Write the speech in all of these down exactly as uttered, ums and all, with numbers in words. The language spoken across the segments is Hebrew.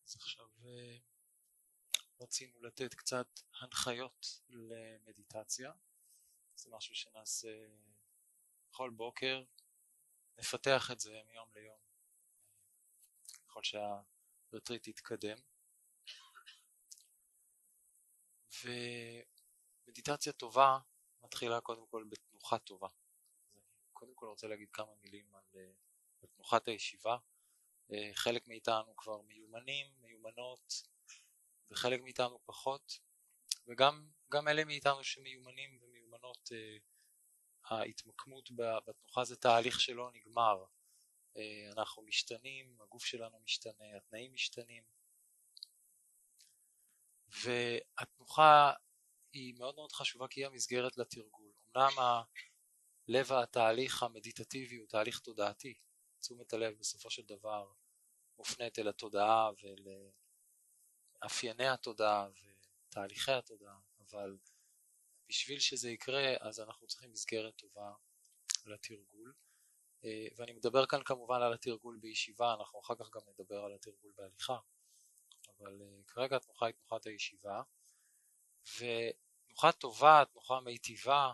אז עכשיו רצינו לתת קצת הנחיות למדיטציה. זה משהו שנעשה בכל בוקר, נפתח את זה מיום ליום ככל שהרטריט יתקדם. ומדיטציה טובה מתחילה קודם כל בתנוחה טובה. אז אני קודם כל רוצה להגיד כמה מילים על תנוחת הישיבה. חלק מאיתנו כבר מיומנים, מיומנות, וחלק מאיתנו פחות, וגם גם אלה מאיתנו שמיומנים ומיומנות, ההתמקמות בתנוחה זה תהליך שלא נגמר. אנחנו משתנים, הגוף שלנו משתנה, התנאים משתנים, והתנוחה היא מאוד מאוד חשובה כי היא המסגרת לתרגול. אמנם לב התהליך המדיטטיבי הוא תהליך תודעתי, תשומת הלב בסופו של דבר מופנית אל התודעה ולאפייני התודעה ותהליכי התודעה, אבל בשביל שזה יקרה אז אנחנו צריכים מסגרת טובה לתרגול. ואני מדבר כאן כמובן על התרגול בישיבה, אנחנו אחר כך גם נדבר על התרגול בהליכה, אבל כרגע התנוחה היא תנוחת הישיבה, ותנוחה טובה, תנוחה מיטיבה,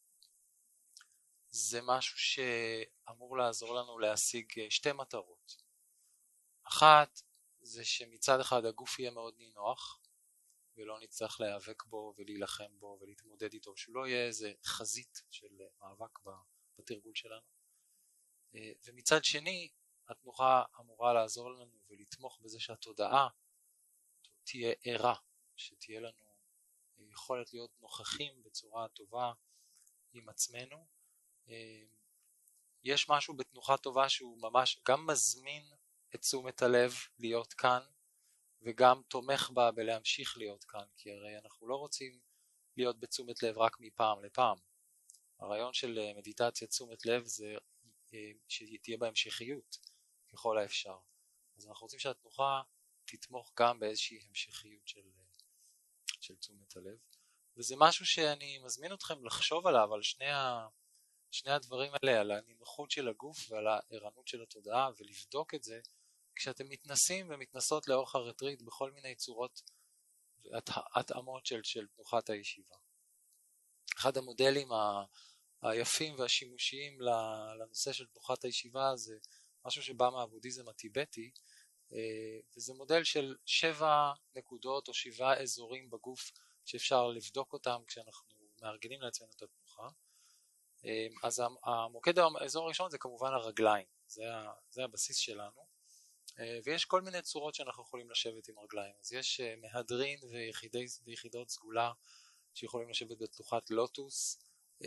זה משהו שאמור לעזור לנו להשיג שתי מטרות. אחת זה שמצד אחד הגוף יהיה מאוד נינוח, ולא נצטרך להיאבק בו ולהילחם בו ולהתמודד איתו, שהוא לא יהיה איזה חזית של מאבק בתרגול שלנו. ומצד שני, התנוחה אמורה לעזור לנו ולתמוך בזה שהתודעה תהיה ערה, שתהיה לנו יכולת להיות נוכחים בצורה טובה עם עצמנו. יש משהו בתנוחה טובה שהוא ממש גם מזמין את תשומת הלב להיות כאן, וגם תומך בה בלהמשיך להיות כאן, כי הרי אנחנו לא רוצים להיות בתשומת לב רק מפעם לפעם. הרעיון של מדיטציה תשומת לב זה שתהיה בהמשכיות ככל האפשר. אז אנחנו רוצים שהתנוחה תתמוך גם באיזושהי המשכיות של, של תשומת הלב. וזה משהו שאני מזמין אתכם לחשוב עליו, על שני, ה, שני הדברים האלה, על הנינוחות של הגוף ועל הערנות של התודעה, ולבדוק את זה כשאתם מתנסים ומתנסות לאורך הרטריט בכל מיני צורות והתאמות של, של תנוחת הישיבה. אחד המודלים ה... היפים והשימושיים לנושא של תנוחת הישיבה זה משהו שבא מהבודהיזם הטיבטי, וזה מודל של שבע נקודות או שבעה אזורים בגוף שאפשר לבדוק אותם כשאנחנו מארגנים לעצמנו את התנוחה. אז המוקד האזור הראשון זה כמובן הרגליים, זה, זה הבסיס שלנו, ויש כל מיני צורות שאנחנו יכולים לשבת עם רגליים. אז יש מהדרין ויחידי, ויחידות סגולה שיכולים לשבת בתנוחת לוטוס,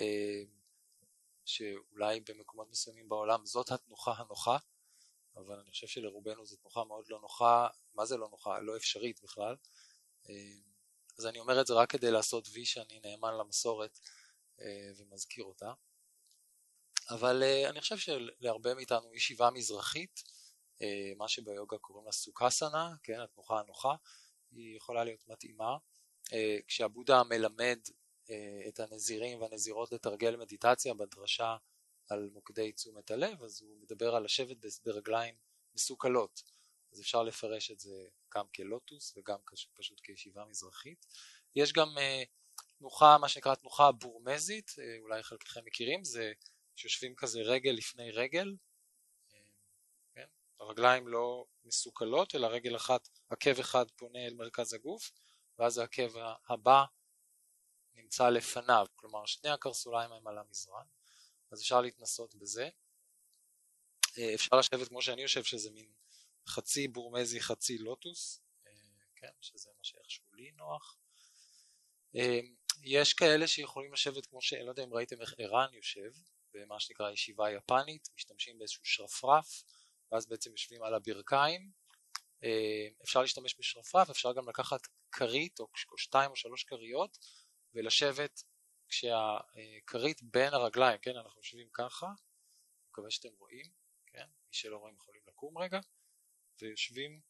שאולי במקומות מסוימים בעולם זאת התנוחה הנוחה, אבל אני חושב שלרובנו זו תנוחה מאוד לא נוחה. מה זה לא נוחה? לא אפשרית בכלל. אז אני אומר את זה רק כדי לעשות וי שאני נאמן למסורת ומזכיר אותה. אבל אני חושב שלהרבה מאיתנו ישיבה מזרחית, מה שביוגה קוראים לה סוקאסנה, כן, התנוחה הנוחה, היא יכולה להיות מתאימה. כשהבודה מלמד את הנזירים והנזירות לתרגל מדיטציה בדרשה על מוקדי תשומת הלב, אז הוא מדבר על לשבת ברגליים מסוכלות. אז אפשר לפרש את זה גם כלוטוס וגם פשוט כישיבה מזרחית. יש גם תנוחה, מה שנקרא תנוחה בורמזית, אולי חלקכם מכירים, זה שיושבים כזה רגל לפני רגל, כן? הרגליים לא מסוכלות, אלא רגל אחת, עקב אחד פונה אל מרכז הגוף, ואז העקב הבא נמצא לפניו, כלומר שני הקרסוליים הם על המזרן, אז אפשר להתנסות בזה. אפשר לשבת כמו שאני יושב, שזה מין חצי בורמזי חצי לוטוס, כן, שזה מה שאיכשהו לי נוח. יש כאלה שיכולים לשבת כמו ש... אני לא יודע אם ראיתם איך ערן יושב, במה שנקרא ישיבה יפנית, משתמשים באיזשהו שרפרף, ואז בעצם יושבים על הברכיים. אפשר להשתמש בשרפרף, אפשר גם לקחת קרית או שתיים או שלוש קריות, ולשבת כשהקרית בין הרגליים, כן, אנחנו יושבים ככה, מקווה שאתם רואים, כן, מי שלא רואים יכולים לקום רגע, ויושבים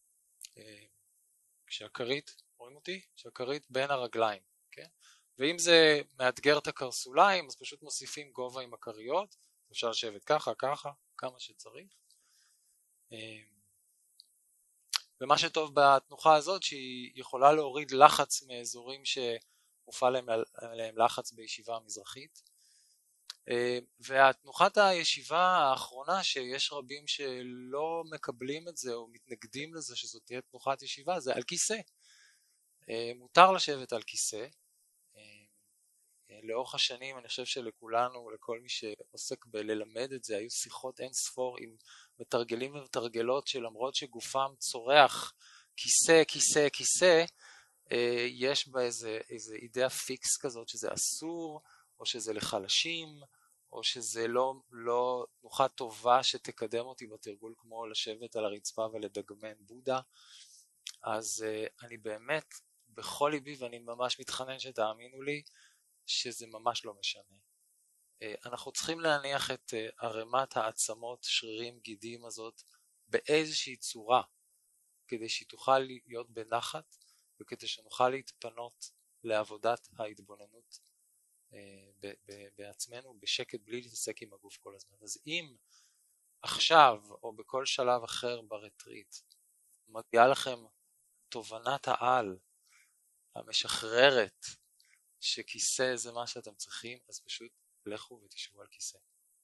כשהקרית, רואים אותי? כשהקרית בין הרגליים, כן, ואם זה מאתגר את הקרסוליים, אז פשוט מוסיפים גובה עם הקריות, אפשר לשבת ככה, ככה, כמה שצריך. ומה שטוב בתנוחה הזאת שהיא יכולה להוריד לחץ מאזורים שמופעל עליהם לחץ בישיבה המזרחית. והתנוחת הישיבה האחרונה, שיש רבים שלא מקבלים את זה או מתנגדים לזה שזאת תהיה תנוחת ישיבה, זה על כיסא. מותר לשבת על כיסא. לאורך השנים אני חושב שלכולנו, לכל מי שעוסק בללמד את זה, היו שיחות אין ספור עם מתרגלים ומתרגלות שלמרות שגופם צורח כיסא, כיסא, כיסא, יש בה איזה, איזה אידאה פיקס כזאת שזה אסור, או שזה לחלשים, או שזה לא, לא תנוחה טובה שתקדם אותי בתרגול כמו לשבת על הרצפה ולדגמן בודה. אז אני באמת בכל ליבי, ואני ממש מתחנן שתאמינו לי, שזה ממש לא משנה. אנחנו צריכים להניח את ערימת העצמות, שרירים, גידים הזאת באיזושהי צורה, כדי שהיא תוכל להיות בנחת, וכדי שנוכל להתפנות לעבודת ההתבוננות בעצמנו, בשקט, בלי להתעסק עם הגוף כל הזמן. אז אם עכשיו, או בכל שלב אחר ברטריט, מגיעה לכם תובנת העל, המשחררת, שכיסא זה מה שאתם צריכים, אז פשוט לכו ותשבו על כיסא.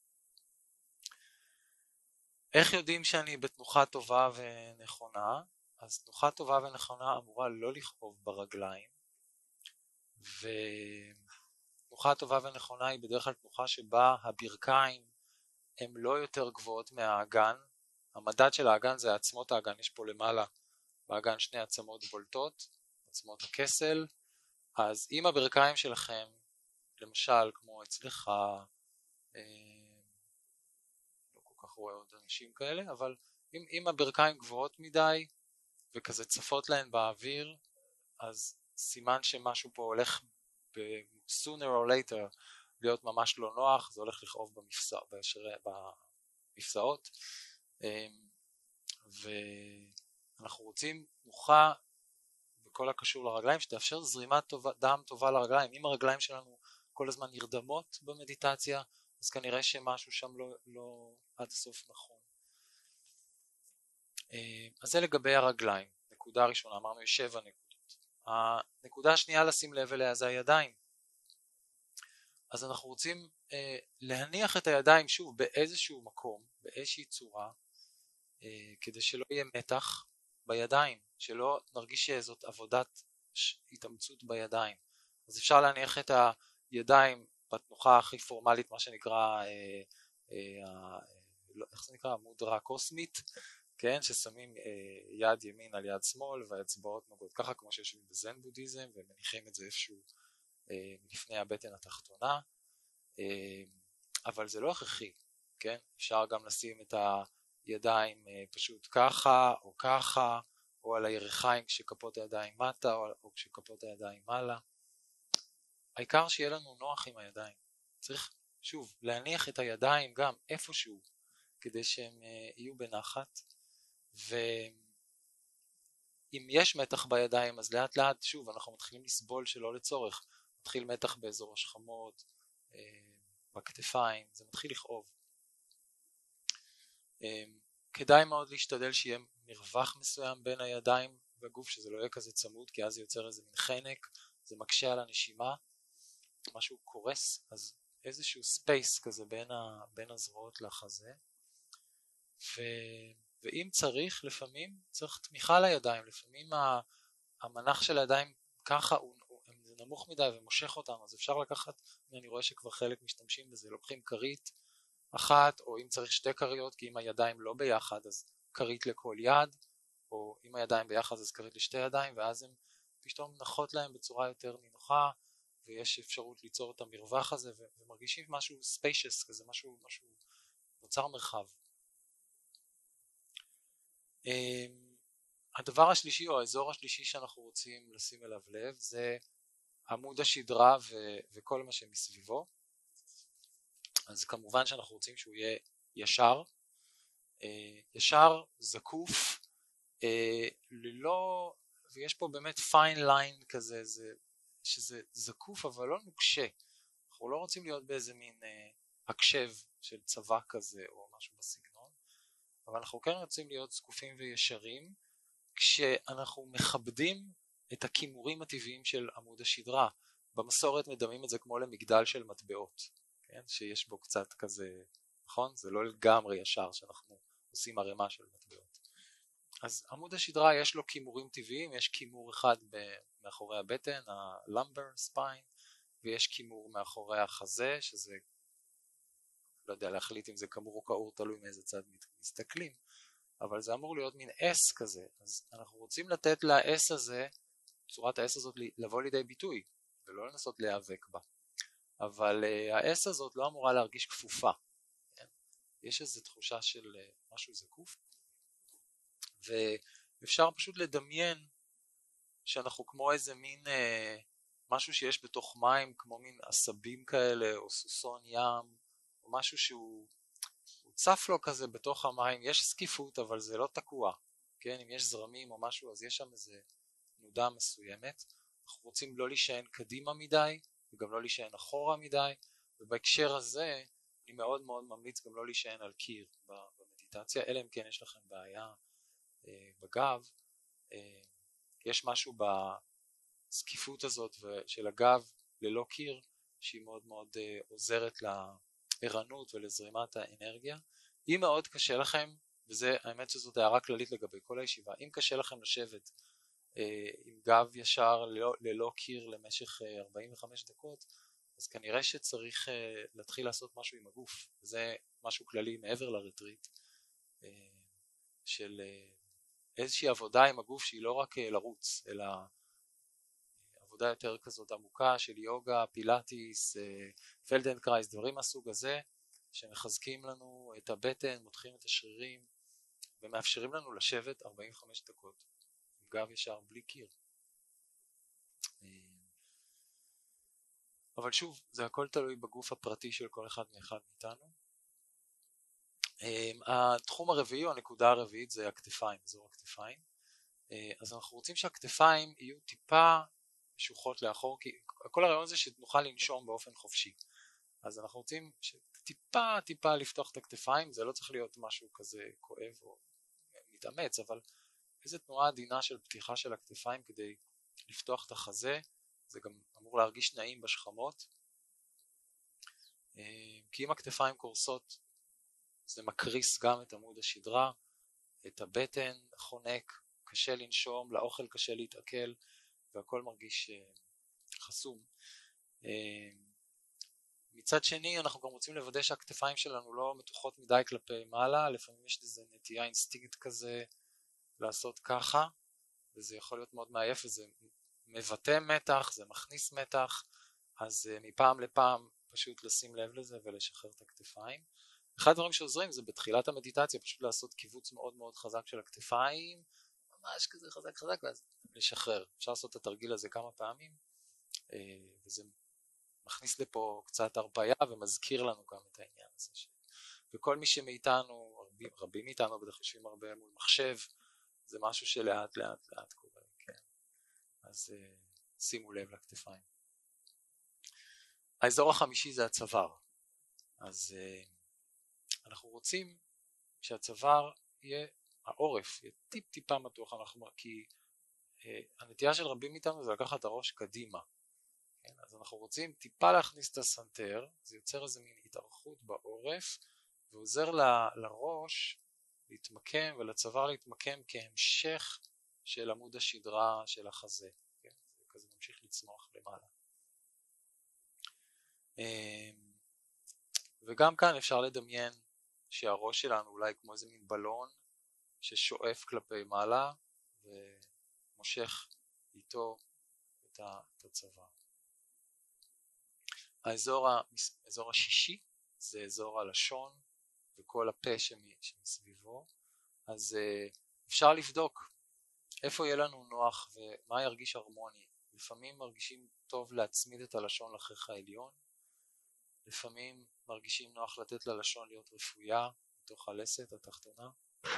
איך יודעים שאני בתנוחה טובה ונכונה? אז תנוחה טובה ונכונה אמורה לא לכאוב ברגליים, ותנוחה טובה ונכונה היא בדרך כלל תנוחה שבה הברכיים הן לא יותר גבוהות מהאגן. המדד של האגן זה עצמות האגן, יש פה למעלה באגן שני עצמות בולטות, עצמות הכסל. אז אם הברכיים שלכם, למשל כמו אצלך, אה, לא כל כך רואה עוד אנשים כאלה, אבל אם, אם הברכיים גבוהות מדי וכזה צפות להן באוויר, אז סימן שמשהו פה הולך ב-sooner or later להיות ממש לא נוח, זה הולך לכאוב במפסע, בשרי, במפסעות, אה, ואנחנו רוצים תנוחה בכל הקשור לרגליים, שתאפשר זרימת טובה, דם טובה לרגליים. אם הרגליים שלנו כל הזמן נרדמות במדיטציה, אז כנראה שמשהו שם לא, לא עד הסוף נכון. אז זה לגבי הרגליים. נקודה ראשונה, אמרנו יש שבע נקודות. הנקודה השנייה לשים לב אליה זה הידיים. אז אנחנו רוצים אה, להניח את הידיים שוב באיזשהו מקום, באיזושהי צורה, אה, כדי שלא יהיה מתח בידיים, שלא נרגיש שזאת עבודת התאמצות בידיים. אז אפשר להניח את הידיים בתנוחה הכי פורמלית, מה שנקרא, אה, אה, איך זה נקרא? מודרה קוסמית, כן? ששמים אה, יד ימין על יד שמאל והאצבעות נוגעות ככה, כמו שיושבים בזן בודהיזם, ומניחים את זה איפשהו אה, לפני הבטן התחתונה, אה, אבל זה לא הכרחי, כן? אפשר גם לשים את הידיים אה, פשוט ככה או ככה, או על הירכיים כשכפות הידיים מטה, או, או כשכפות הידיים מעלה. העיקר שיהיה לנו נוח עם הידיים. צריך, שוב, להניח את הידיים גם איפשהו, כדי שהם אה, יהיו בנחת, ואם יש מתח בידיים, אז לאט לאט, שוב, אנחנו מתחילים לסבול שלא לצורך. מתחיל מתח באזור השכמות, אה, בכתפיים, זה מתחיל לכאוב. אה, כדאי מאוד להשתדל שיהיה מרווח מסוים בין הידיים והגוף, שזה לא יהיה כזה צמוד, כי אז זה יוצר איזה מין חנק, זה מקשה על הנשימה, משהו קורס, אז איזשהו ספייס כזה בין, ה, בין הזרועות לחזה. ו, ואם צריך, לפעמים צריך תמיכה לידיים, לפעמים המנח של הידיים ככה הוא, הוא זה נמוך מדי ומושך אותם, אז אפשר לקחת, אני רואה שכבר חלק משתמשים בזה, לוקחים כרית אחת, או אם צריך שתי כריות, כי אם הידיים לא ביחד אז כרית לכל יד, או אם הידיים ביחד אז כרית לשתי ידיים, ואז הם פתאום נחות להם בצורה יותר נינוחה, ויש אפשרות ליצור את המרווח הזה, ומרגישים משהו ספיישס כזה, משהו, משהו נוצר מרחב. הדבר השלישי או האזור השלישי שאנחנו רוצים לשים אליו לב זה עמוד השדרה ו- וכל מה שמסביבו. אז כמובן שאנחנו רוצים שהוא יהיה ישר, ישר, זקוף, ללא, ויש פה באמת פיין ליין כזה, זה, שזה זקוף אבל לא נוקשה. אנחנו לא רוצים להיות באיזה מין הקשב של צבא כזה או משהו בסגנון, אבל אנחנו כן רוצים להיות זקופים וישרים, כשאנחנו מכבדים את הכימורים הטבעיים של עמוד השדרה. במסורת מדמים את זה כמו למגדל של מטבעות, כן? שיש בו קצת כזה, נכון? זה לא לגמרי ישר שאנחנו עושים ערימה של מטבעות. אז עמוד השדרה יש לו כימורים טבעיים, יש כימור אחד מאחורי הבטן, ה-lumbar spine, ויש כימור מאחורי החזה, שזה, לא יודע להחליט אם זה כמור או כאור, תלוי מאיזה צד מסתכלים, אבל זה אמור להיות מין S כזה. אז אנחנו רוצים לתת ל-S הזה, צורת ה-S הזאת לבוא לידי ביטוי, ולא לנסות להיאבק בה. אבל uh, ה-S הזאת לא אמורה להרגיש כפופה. כן? יש איזו תחושה של uh, משהו זקוף, ואפשר פשוט לדמיין שאנחנו כמו איזה מין uh, משהו שיש בתוך מים, כמו מין עשבים כאלה, או סוסון ים, או משהו שהוא צף לו כזה בתוך המים. יש סקיפות, אבל זה לא תקוע. כן? אם יש זרמים או משהו, אז יש שם איזה תנודה מסוימת. אנחנו רוצים לא להישען קדימה מדי, וגם לא להישען אחורה מדי, ובהקשר הזה אני מאוד מאוד ממליץ גם לא להישען על קיר במדיטציה, אלא אם כן יש לכם בעיה אה, בגב. אה, יש משהו בסקיפות הזאת של הגב ללא קיר, שהיא מאוד מאוד אה, עוזרת לערנות ולזרימת האנרגיה. אם מאוד קשה לכם, וזה האמת שזאת הערה כללית לגבי כל הישיבה, אם קשה לכם לשבת עם גב ישר ללא, ללא קיר למשך ארבעים וחמש דקות, אז כנראה שצריך להתחיל לעשות משהו עם הגוף. זה משהו כללי מעבר לרטריט, של איזושהי עבודה עם הגוף שהיא לא רק לרוץ, אלא עבודה יותר כזאת עמוקה של יוגה, פילאטיס, פלדנקרייס, דברים מהסוג הזה, שמחזקים לנו את הבטן, מותחים את השרירים, ומאפשרים לנו לשבת ארבעים וחמש דקות. גב ישר בלי קיר. אבל שוב, זה הכל תלוי בגוף הפרטי של כל אחד מאחד מאיתנו. התחום הרביעי או הנקודה הרביעית זה הכתפיים, אזור הכתפיים. אז אנחנו רוצים שהכתפיים יהיו טיפה משוחות לאחור, כי כל הרעיון זה שנוכל לנשום באופן חופשי. אז אנחנו רוצים שטיפה טיפה לפתוח את הכתפיים, זה לא צריך להיות משהו כזה כואב או מתאמץ, אבל איזו תנועה עדינה של פתיחה של הכתפיים כדי לפתוח את החזה. זה גם אמור להרגיש נעים בשכמות, כי אם הכתפיים קורסות זה מקריס גם את עמוד השדרה, את הבטן חונק, קשה לנשום, לאוכל קשה להתעכל, והכל מרגיש חסום. מצד שני אנחנו גם רוצים לוודא שהכתפיים שלנו לא מתוחות מדי כלפי מעלה, לפעמים יש איזו נטייה אינסטינקט כזה לעשות ככה, וזה יכול להיות מאוד מעייף, וזה מבטא מתח, זה מכניס מתח, אז מפעם לפעם פשוט לשים לב לזה ולשחרר את הכתפיים. אחד הדברים שעוזרים זה בתחילת המדיטציה פשוט לעשות קיבוץ מאוד מאוד חזק של הכתפיים, ממש כזה חזק חזק, ואז לשחרר. אפשר לעשות את התרגיל הזה כמה פעמים, וזה מכניס לפה קצת הרפאיה ומזכיר לנו גם את העניין הזה. וכל מי שמאיתנו, רבים, רבים מאיתנו בדרך יושבים הרבה מול מחשב, זה משהו שלאט לאט לאט קורה, כן. אז uh, שימו לב לכתפיים. האזור החמישי זה הצוואר. אז uh, אנחנו רוצים שהצוואר יהיה, העורף יהיה טיפ טיפה מתוח, אנחנו, כי uh, הנטייה של רבים מאיתנו זה לקחת את הראש קדימה. כן? אז אנחנו רוצים טיפה להכניס את הסנטר, זה יוצר איזה מין התארכות בעורף, ועוזר ל, לראש להתמקם ולצוואר להתמקם כהמשך של עמוד השדרה של החזה. כן? זה כזה ממשיך לצמוח למעלה. וגם כאן אפשר לדמיין שהראש שלנו אולי כמו איזה מין בלון ששואף כלפי מעלה ומושך איתו את הצוואר. האזור, האזור השישי זה אזור הלשון וכל הפה שמסביבו. אז אפשר לבדוק איפה יהיה לנו נוח ומה ירגיש הרמוני. לפעמים מרגישים טוב להצמיד את הלשון לחך העליון, לפעמים מרגישים נוח לתת ללשון להיות רפויה בתוך הלסת התחתונה.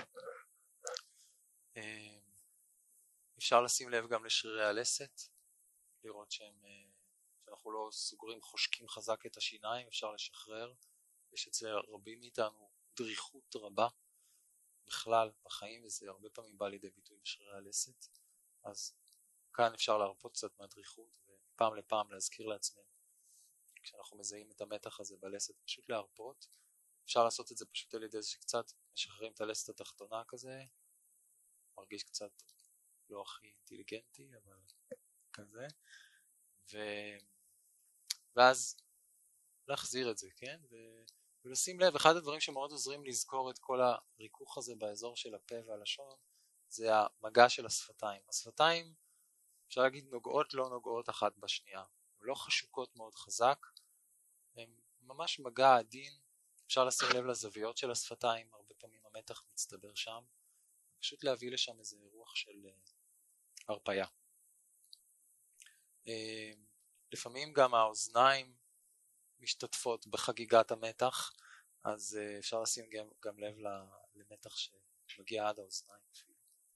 אפשר לשים לב גם לשרירי הלסת, לראות שהם, שאנחנו לא סוגרים חושקים חזק את השיניים, אפשר לשחרר. יש אצל רבים מאיתנו דריכות רבה בכלל בחיים, וזה הרבה פעמים בא לידי ביטוי בשרירי הלסת. אז כאן אפשר להרפות קצת מהדריכות, ופעם לפעם להזכיר לעצמנו, כשאנחנו מזהים את המתח הזה בלסת, פשוט להרפות. אפשר לעשות את זה פשוט על ידי זה שקצת משחררים את הלסת התחתונה כזה, מרגיש קצת לא הכי אינטליגנטי, אבל כזה, ו... ואז להחזיר את זה, כן? ו... ולשים לב, אחד הדברים שמאוד עוזרים לזכור את כל הריכוך הזה באזור של הפה והלשון, זה המגע של השפתיים. השפתיים, אפשר להגיד, נוגעות לא נוגעות אחת בשנייה, הן לא חשוקות מאוד חזק, הן ממש מגע עדין, אפשר לשים לב לזוויות של השפתיים, הרבה פעמים המתח מצטבר שם, פשוט להביא לשם איזה רוח של הרפיה. לפעמים גם האוזניים משתתפות בחגיגת המתח, אז אפשר לשים גם, גם לב למתח שמגיע עד האוזניים אפילו.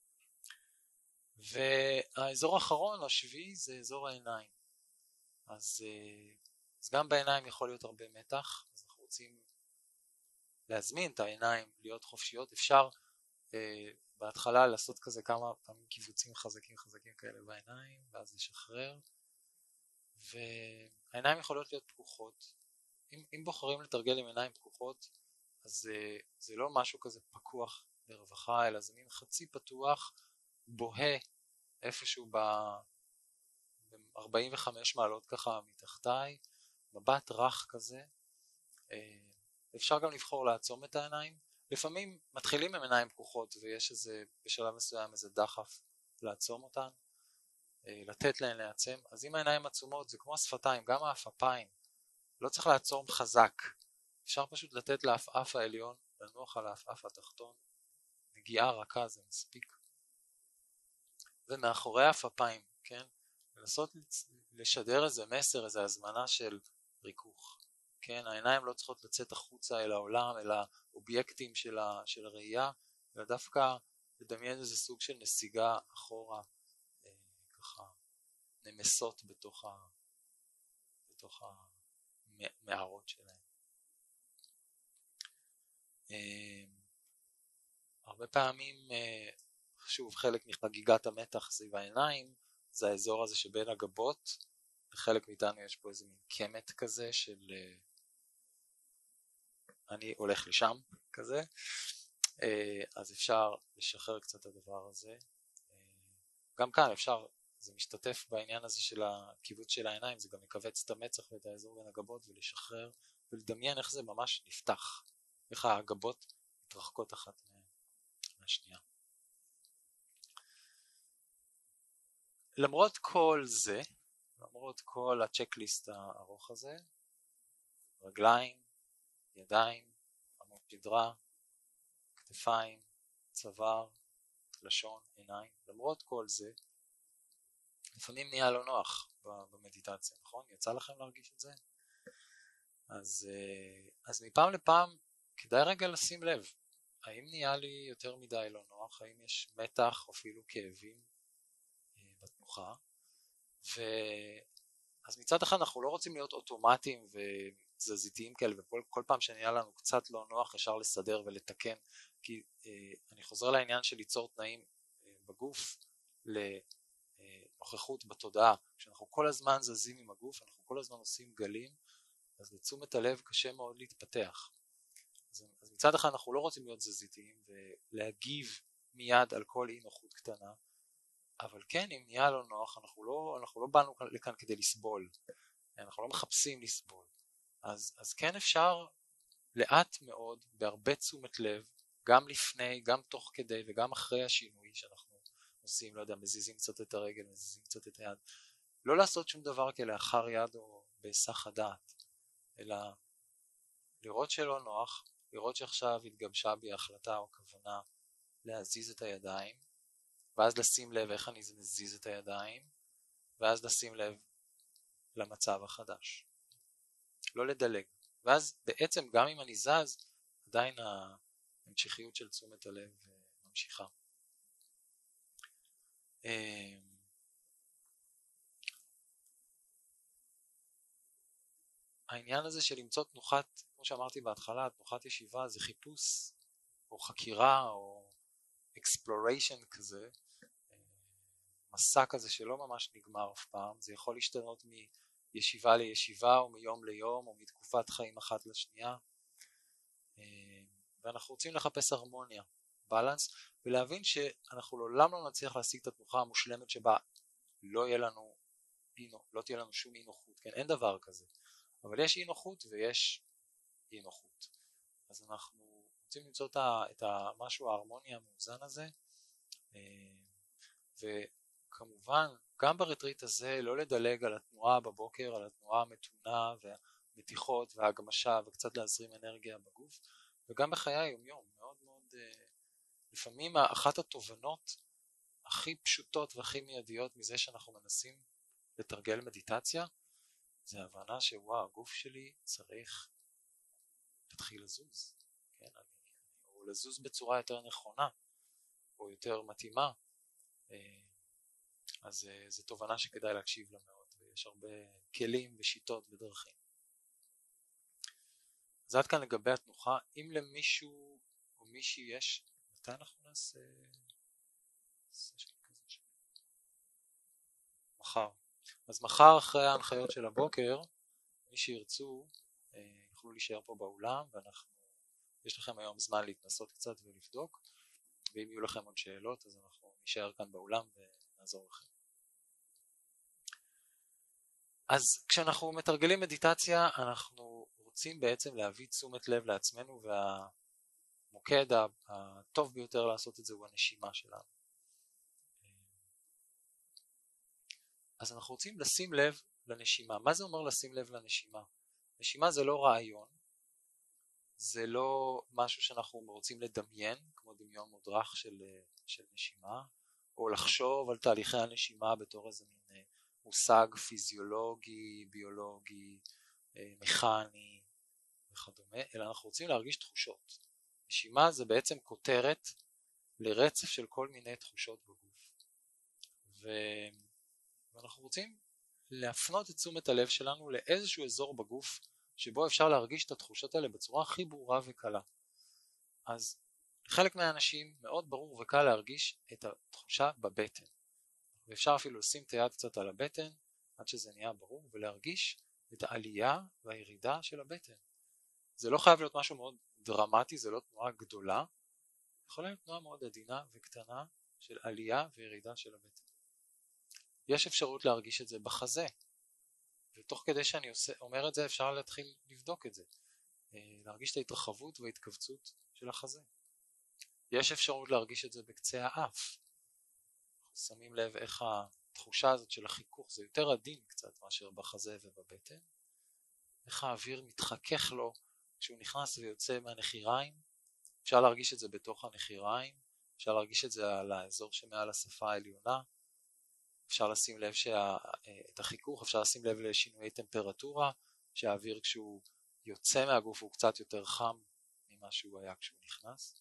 והאזור האחרון, השביעי, זה אזור העיניים. אז, אז גם בעיניים יכול להיות הרבה מתח, אז אנחנו רוצים להזמין את העיניים להיות חופשיות. אפשר אה, בהתחלה לעשות כזה כמה פעמים קיבוצים חזקים חזקים כאלה בעיניים, ואז לשחרר. והעיניים יכולות להיות פקוחות. אם, אם בוחרים לתרגל עם עיניים פקוחות, אז אה, זה לא משהו כזה פקוח לרווחה, אלא זה מין חצי פתוח, בוהה איפשהו ב-ארבעים וחמש מעלות ככה מתחתיי, מבט רך כזה. אפשר גם לבחור לעצום את העיניים. לפעמים מתחילים עם עיניים פקוחות ויש איזה, בשלב מסוים איזה דחף לעצום אותן, לתת להן לעצם. אז אם העיניים עצומות זה כמו השפתיים, גם האפפיים, לא צריך לעצום חזק. אפשר פשוט לתת לאפאף העליון, לנוח על האפאף התחתון, נגיעה רכה זה מספיק. ומאחורי האפפיים, כן, לנסות לשדר איזה מסר, איזה הזמנה של ריכוך. כן, העיניים לא צריכות לצאת החוצה אל העולם, אל האובייקטים של, ה, של הראייה, אלא דווקא לדמיין איזה סוג של נסיגה אחורה, אה, ככה נמסות בתוך, ה, בתוך המערות שלהם. אה, הרבה פעמים, אה, שוב, חלק מחגיגת המתח סביב העיניים, זה האזור הזה שבין הגבות, לחלק מאיתנו יש פה איזה מין קמת כזה של אני הולך לשם כזה, אז אפשר לשחרר קצת את הדבר הזה. גם כאן אפשר, זה משתתף בעניין הזה של הקיבוץ של העיניים, זה גם מקבץ את המצח ואת האזור בין הגבות ולשחרר ולדמיין איך זה ממש נפתח, איך הגבות מתרחקות אחת מהשנייה. למרות כל זה, למרות כל הצ'קליסט הארוך הזה, רגליים, ידיים, עמוד שדרה, כתפיים, צוואר, לשון, עיניים, למרות כל זה, לפעמים נהיה לא נוח במדיטציה, נכון? יצא לכם להרגיש את זה? אז, אז מפעם לפעם כדאי רגע לשים לב, האם נהיה לי יותר מדי לא נוח, האם יש מתח או אפילו כאבים בתנוחה, ואז מצד אחד אנחנו לא רוצים להיות אוטומטיים ותזזיתיים כאלה, וכל כל פעם שנהיה לנו קצת לא נוח אפשר לסדר ולתקן, כי אה, אני חוזר לעניין של ליצור תנאים אה, בגוף לנוכחות בתודעה, כשאנחנו כל הזמן זזים עם הגוף, אנחנו כל הזמן עושים גלים, אז לתשומת הלב קשה מאוד להתפתח. אז, אז מצד אחד אנחנו לא רוצים להיות תזזיתיים ולהגיב מיד על כל אי נוחות קטנה, אבל כן, אם נהיה לא נוח, אנחנו לא, אנחנו לא באנו לכאן כדי לסבול, אנחנו לא מחפשים לסבול, אז, אז כן אפשר לאט מאוד, בהרבה תשומת לב, גם לפני, גם תוך כדי וגם אחרי השינוי שאנחנו עושים, לא יודע, מזיזים קצת את הרגל, מזיזים קצת את היד, לא לעשות שום דבר כלאחר יד או בהיסח הדעת, אלא לראות שלא נוח, לראות שעכשיו התגבשה בי החלטה או כוונה להזיז את הידיים, ואז לשים לב איך אני מזיז את הידיים, ואז לשים לב למצב החדש. לא לדלג. ואז בעצם גם אם אני זז, עדיין ההמשכיות של תשומת הלב ממשיכה. העניין הזה של למצוא תנוחת, כמו שאמרתי בהתחלה, תנוחת ישיבה זה חיפוש או חקירה או exploration כזה, מסע כזה שלא ממש נגמר אף פעם. זה יכול להשתנות מישיבה לישיבה או מיום ליום או מתקופת חיים אחת לשנייה, ואנחנו רוצים לחפש הרמוניה, בלנס, ולהבין שאנחנו לעולם לא נצליח להשיג את התנוחה המושלמת שבה לא יהיה לנו לא תהיה לנו שום אי נוחות, כן? אין דבר כזה, אבל יש אי נוחות ויש אי נוחות. אז אנחנו רוצים למצוא את המשהו ההרמוני המאוזן הזה, וכמובן גם ברטריט הזה לא לדלג על התנועה בבוקר, על התנועה המתונה והמתיחות וההגמשה, וקצת להזרים אנרגיה בגוף, וגם בחיי היומיום. מאוד מאוד לפעמים אחת התובנות הכי פשוטות והכי מיידיות מזה שאנחנו מנסים לתרגל מדיטציה, זה הבנה שוואו, הגוף שלי צריך להתחיל לזוז, כן? אני, או לזוז בצורה יותר נכונה, או יותר מתאימה. אז זו תובנה שכדאי להקשיב לה מאוד, ויש הרבה כלים ושיטות ודרכים. אז עד כאן לגבי התנוחה. אם למישהו או מישהי יש, מתי אנחנו נעשה? מחר. אז מחר אחרי ההנחיות של הבוקר, מי שירצו יוכלו להישאר פה באולם, ואנחנו, יש לכם היום זמן להתנסות קצת ולבדוק, ואם יהיו לכם עוד שאלות אז אנחנו נשאר כאן באולם ונעזור לכם. אז כשאנחנו מתרגלים מדיטציה אנחנו רוצים בעצם להביא תשומת לב לעצמנו, והמוקד הטוב ביותר לעשות את זה הוא הנשימה שלנו. אז אנחנו רוצים לשים לב לנשימה. מה זה אומר לשים לב לנשימה? נשימה זה לא רעיון, זה לא משהו שאנחנו רוצים לדמיין, כמו דמיון מודרך של, של נשימה, או לחשוב על תהליכי הנשימה בתור איזה מין מושג פיזיולוגי, ביולוגי, מכני וכדומה, אלא אנחנו רוצים להרגיש תחושות. נשימה זה בעצם כותרת לרצף של כל מיני תחושות בגוף. ו... ואנחנו רוצים להפנות את תשומת הלב שלנו לאיזשהו אזור בגוף שבו אפשר להרגיש את התחושות האלה בצורה הכי ברורה וקלה. אז לחלק מהאנשים מאוד ברור וקל להרגיש את התחושה בבטן, ואפשר אפילו לשים את היד קצת על הבטן עד שזה נהיה ברור ולהרגיש את העלייה והירידה של הבטן. זה לא חייב להיות משהו מאוד דרמטי, זה לא תנועה גדולה, יכולה להיות תנועה מאוד עדינה וקטנה של עלייה וירידה של הבטן. יש אפשרות להרגיש את זה בחזה, ותוך כדי שאני עושה, אומר את זה אפשר להתחיל לבדוק את זה, להרגיש את ההתרחבות וההתכווצות של החזה. יש אפשרות להרגיש את זה בקצה האף. שמים לב איך התחושה הזאת של החיכוך זה יותר עדין קצת מאשר בחזה ובבטן, איך האוויר מתחכך לו כשהוא נכנס ויוצא מהנחיריים. אפשר להרגיש את זה בתוך הנחיריים, אפשר להרגיש את זה על האזור שמעל השפה העליונה, אפשר לשים לב שאת החיכוך, אפשר לשים לב לשינויי טמפרטורה, שהאוויר כשהוא יוצא מהגוף הוא קצת יותר חם ממה שהוא היה כשהוא נכנס.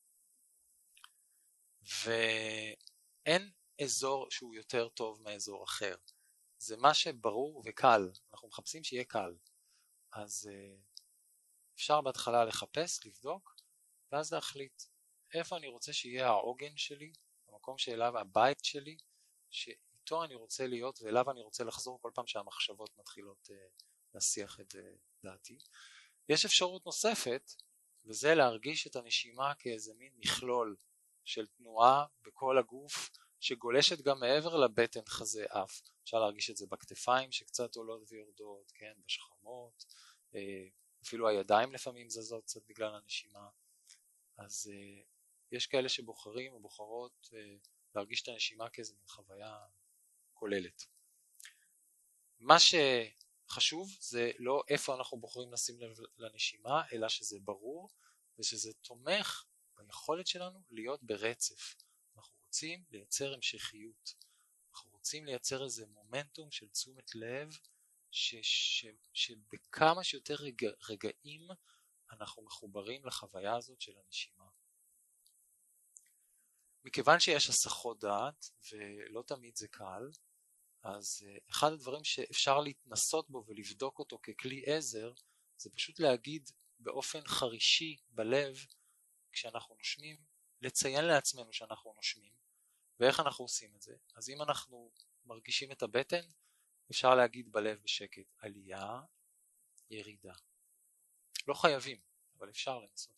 ואין אזור שהוא יותר טוב מאזור אחר. זה מה שברור וקל, אנחנו מחפשים שיהיה קל. אז אפשר בהתחלה לחפש, לבדוק, ואז להחליט איפה אני רוצה שיהיה העוגן שלי, המקום שאליו, הבית שלי, שאיתו אני רוצה להיות ואליו אני רוצה לחזור כל פעם שהמחשבות מתחילות uh, להסיח את uh, דעתי. יש אפשרות נוספת, וזה להרגיש את הנשימה כאיזה מין מכלול של תנועה בכל הגוף, שגולשת גם מעבר לבטן, חזה, אף. אפשר להרגיש את זה בכתפיים שקצת עולות ויורדות, כן, בשכמות, אפילו הידיים לפעמים זזות קצת בגלל הנשימה. אז יש כאלה שבוחרים או בוחרות להרגיש את הנשימה כאיזו מין חוויה כוללת. מה שחשוב זה לא איפה אנחנו בוחרים לשים לב לנשימה, אלא שזה ברור ושזה תומך ביכולת שלנו להיות ברצף. אנחנו רוצים לייצר המשכיות, אנחנו רוצים לייצר איזה מומנטום של תשומת לב ש, ש, שבכמה שיותר רגע, רגעים אנחנו מחוברים לחוויה הזאת של הנשימה. מכיוון שיש הסחות דעת ולא תמיד זה קל, אז אחד הדברים שאפשר להתנסות בו ולבדוק אותו ככלי עזר, זה פשוט להגיד באופן חרישי בלב, כשאנחנו נושמים, לציין לעצמנו שאנחנו נושמים. ואיך אנחנו עושים את זה? אז אם אנחנו מרגישים את הבטן, אפשר להגיד בלב בשקט, עלייה, ירידה. לא חייבים, אבל אפשר לנסות.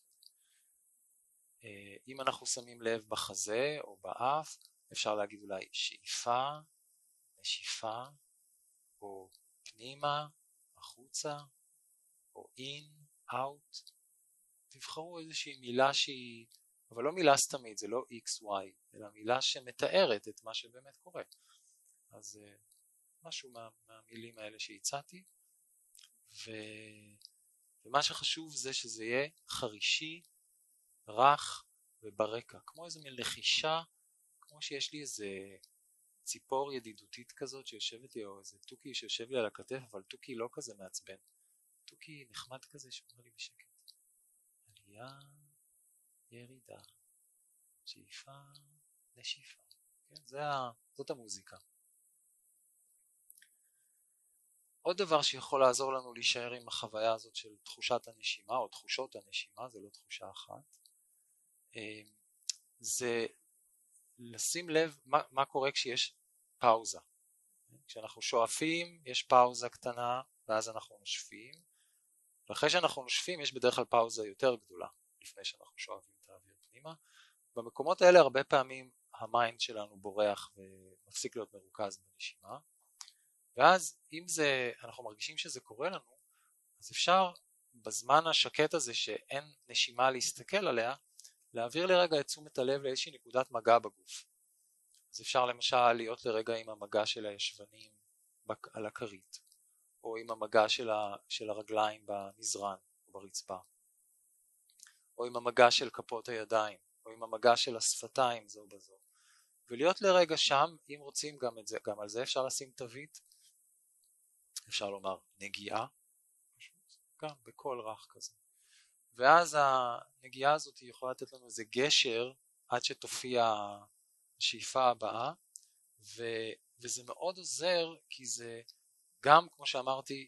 אם אנחנו שמים לב בחזה או באף, אפשר להגיד אולי שאיפה, נשיפה, או פנימה, החוצה, או in, out. תבחרו איזושהי מילה שהיא, אבל לא מילה סתמית, זה לא x, y, אלא מילה שמתארת את מה שבאמת קורה. אז משהו מה, מהמילים האלה שהצעתי, ו... ומה שחשוב זה שזה יהיה חרישי, רך וברקע, כמו איזה מין לחישה, כמו שיש לי איזה ציפור ידידותית כזאת שיושבת לי, או איזה תוכי שיושב לי על הכתף, אבל תוכי לא כזה מעצבן, תוכי נחמד כזה שאומר לי בשקט, עלייה, ירידה, שאיפה, נשיפה, כן? זה ה... זאת המוזיקה. עוד דבר שיכול לעזור לנו להישאר עם החוויה הזאת של תחושת הנשימה, או תחושות הנשימה, זה לא תחושה אחת, זה לשים לב מה, מה קורה כשיש פאוזה. כשאנחנו שואפים, יש פאוזה קטנה, ואז אנחנו נושפים, ואחרי שאנחנו נושפים, יש בדרך כלל פאוזה יותר גדולה, לפני שאנחנו שואפים את האוויר פנימה. במקומות האלה הרבה פעמים המיינד שלנו בורח ומפסיק להיות מרוכז בנשימה, ואז אם זה, אנחנו מרגישים שזה קורה לנו, אז אפשר בזמן השקט הזה שאין נשימה להסתכל עליה, להעביר לרגע את תשומת הלב לאיזושהי נקודת מגע בגוף. אז אפשר למשל להיות לרגע עם המגע של הישבנים על הכרית, או עם המגע של, ה, של הרגליים במזרן או ברצפה, או עם המגע של כפות הידיים, או עם המגע של השפתיים זו בזו. ולהיות לרגע שם, אם רוצים גם, את זה, גם על זה אפשר לשים תווית, אפשר לומר נגיעה, גם בקול רך כזה. ואז הנגיעה הזאת יכולה לתת לנו איזה גשר עד שתופיע השאיפה הבאה, ו, וזה מאוד עוזר, כי זה גם, כמו שאמרתי,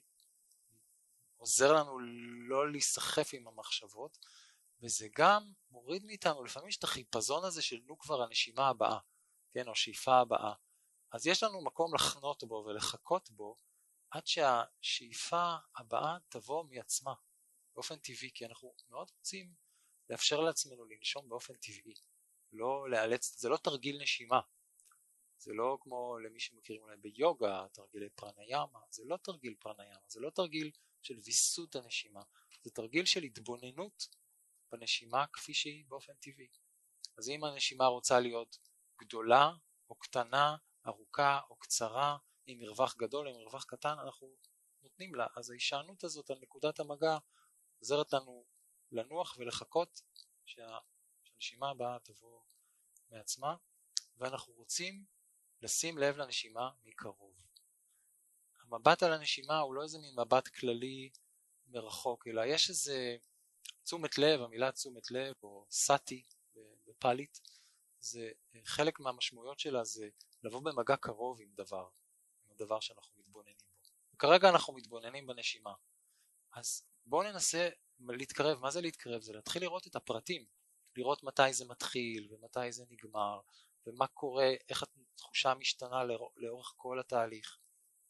עוזר לנו לא להיסחף עם המחשבות, וזה גם מוריד מאיתנו, לפעמים יש את החיפזון הזה של נו כבר הנשימה הבאה, כן, או שאיפה הבאה. אז יש לנו מקום לחנות בו ולחכות בו, עד שהשאיפה הבאה תבוא מעצמה, באופן טבעי, כי אנחנו מאוד רוצים לאפשר לעצמנו לנשום באופן טבעי, לא לאלץ, זה לא תרגיל נשימה, זה לא כמו למי שמכירים אולי ביוגה, תרגילי פרניאמה, זה לא תרגיל פרניאמה, זה לא תרגיל של ויסות הנשימה, זה תרגיל של התבוננות בנשימה כפי שהיא באופן טבעי. אז אם הנשימה רוצה להיות גדולה או קטנה, ארוכה או קצרה, עם מרווח גדול או עם מרווח קטן, אנחנו נותנים לה. אז ההישענות הזאת על נקודת המגע עוזרת לנו לנוח ולחכות שהנשימה הבאה תבוא מעצמה, ואנחנו רוצים לשים לב לנשימה מקרוב. המבט על הנשימה הוא לא איזה מין מבט כללי מרחוק, אלא יש איזה תשומת לב, המילה תשומת לב או סאטי בפלית, זה חלק מהמשמעויות שלה זה לבוא במגע קרוב עם דבר, עם הדבר שאנחנו מתבוננים בו. וכרגע אנחנו מתבוננים בנשימה. אז בואו ננסה להתקרב. מה זה להתקרב? זה להתחיל לראות את הפרטים, לראות מתי זה מתחיל ומתי זה נגמר, ומה קורה, איך התחושה משתנה לאורך כל התהליך.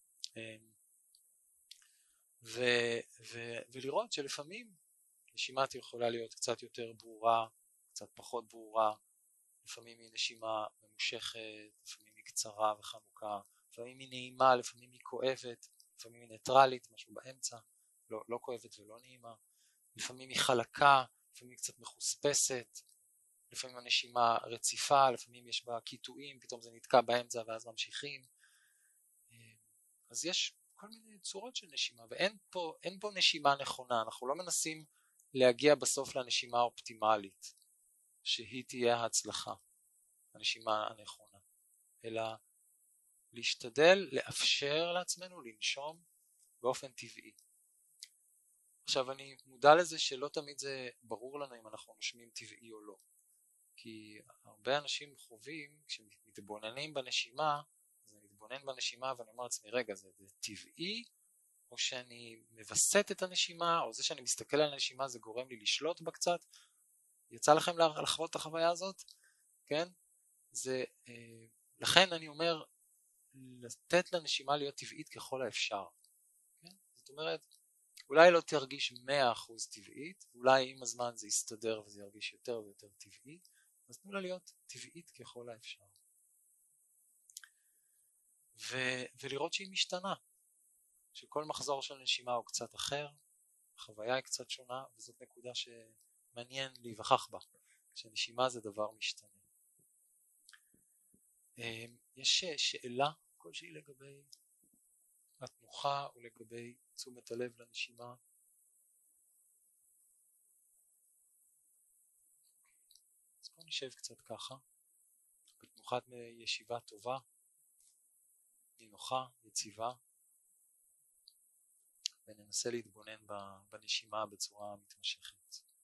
ו, ו, ולראות שלפעמים נשימה יכולה להיות קצת יותר ברורה, קצת פחות ברורה, לפעמים היא נשימה ממושכת, לפעמים היא קצרה וחנוכה, לפעמים היא נעימה, לפעמים היא כואבת, לפעמים היא ניטרלית, משהו באמצע, לא, לא כואבת ולא נעימה, לפעמים היא חלקה, לפעמים היא קצת מחוספסת, לפעמים הנשימה רציפה, לפעמים יש בה קיטועים, פתאום זה נתקע באמצע ואז ממשיכים. אז יש כל מיני צורות של נשימה, ואין פה, אין פה נשימה נכונה, אנחנו לא מנסים להגיע בסוף לנשימה האופטימלית, שהיא תהיה ההצלחה, הנשימה הנכונה, אלא להשתדל לאפשר לעצמנו לנשום באופן טבעי. עכשיו אני מודע לזה שלא תמיד זה ברור לנו אם אנחנו נושמים טבעי או לא, כי הרבה אנשים חווים, כשמתבוננים בנשימה, אז אני מתבונן בנשימה ואני אומר לעצמי, רגע, זה, זה טבעי, או שאני מבסט את הנשימה, או זה שאני מסתכל על הנשימה זה גורם לי לשלוט בה קצת, יצא לכם לחוות את החוויה הזאת? כן? זה, לכן אני אומר, לתת לנשימה להיות טבעית ככל האפשר. כן? זאת אומרת, אולי לא תרגיש מאה אחוז טבעית, אולי עם הזמן זה יסתדר וזה ירגיש יותר ויותר טבעי, אז תנו לה להיות טבעית ככל האפשר. ו- ולראות שהיא משתנה, שכל מחזור של נשימה הוא קצת אחר, החוויה היא קצת שונה, וזאת נקודה שמעניין להיווכח בה, שנשימה זה דבר משתנה. יש שאלה כלשהי לגבי התנוחה ולגבי תשומת הלב לנשימה? אז בואו נשב קצת ככה, בתנוחת ישיבה טובה, נינוחה, יציבה, וננסה להתבונן בנשימה בצורה מתמשכת.